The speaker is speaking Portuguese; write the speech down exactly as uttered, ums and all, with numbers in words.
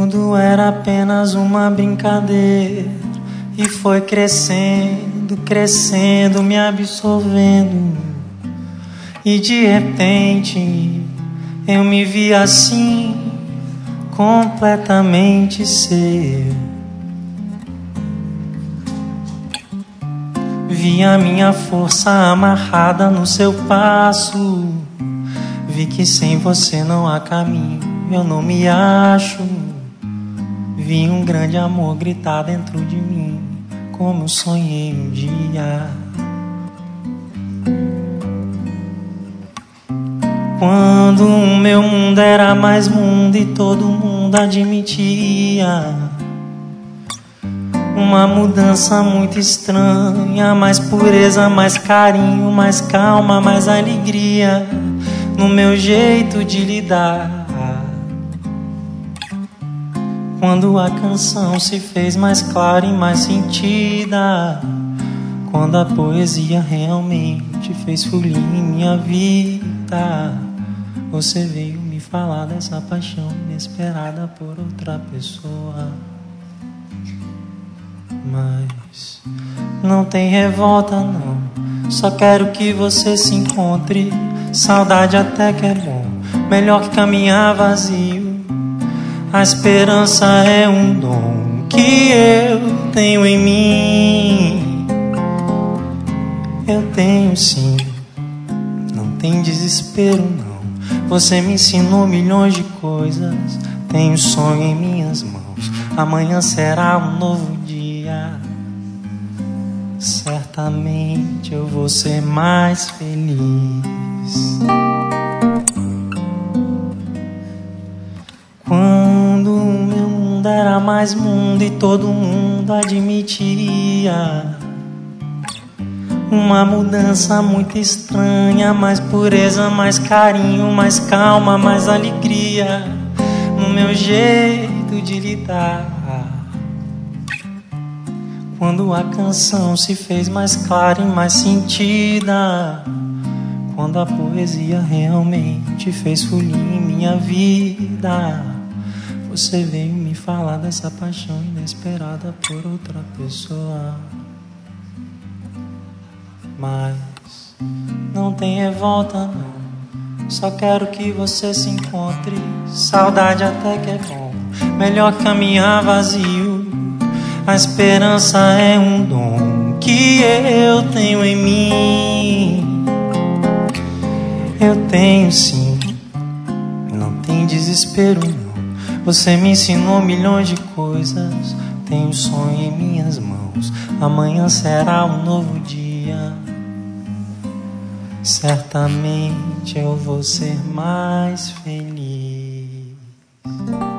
Tudo era apenas uma brincadeira e foi crescendo, crescendo, me absorvendo. E de repente eu me vi assim, completamente seu. Vi a minha força amarrada no seu passo. Vi que sem você não há caminho, eu não me acho. Vi um grande amor gritar dentro de mim, como eu sonhei um dia. Quando o meu mundo era mais mundo e todo mundo admitia uma mudança muito estranha, mais pureza, mais carinho, mais calma, mais alegria no meu jeito de lidar. Quando a canção se fez mais clara e mais sentida, quando a poesia realmente fez fluir em minha vida, você veio me falar dessa paixão inesperada por outra pessoa. Mas não tem revolta não, só quero que você se encontre. Saudade até que é bom, melhor que caminhar vazio. A esperança é um dom que eu tenho em mim. Eu tenho sim, não tem desespero não. Você me ensinou milhões de coisas, tenho sonho em minhas mãos. Amanhã será um novo dia, certamente eu vou ser mais feliz. Quando o meu mundo era mais mundo e todo mundo admitia uma mudança muito estranha, mais pureza, mais carinho, mais calma, mais alegria no meu jeito de lidar. Quando a canção se fez mais clara e mais sentida, quando a poesia realmente fez fluir em minha vida, você veio me falar dessa paixão inesperada por outra pessoa. Mas não tem revolta não, só quero que você se encontre. Saudade até que é bom, melhor caminhar vazio. A esperança é um dom que eu tenho em mim. Eu tenho sim, não tem desespero não. Você me ensinou milhões de coisas, tenho sonho em minhas mãos. Amanhã será um novo dia, certamente eu vou ser mais feliz.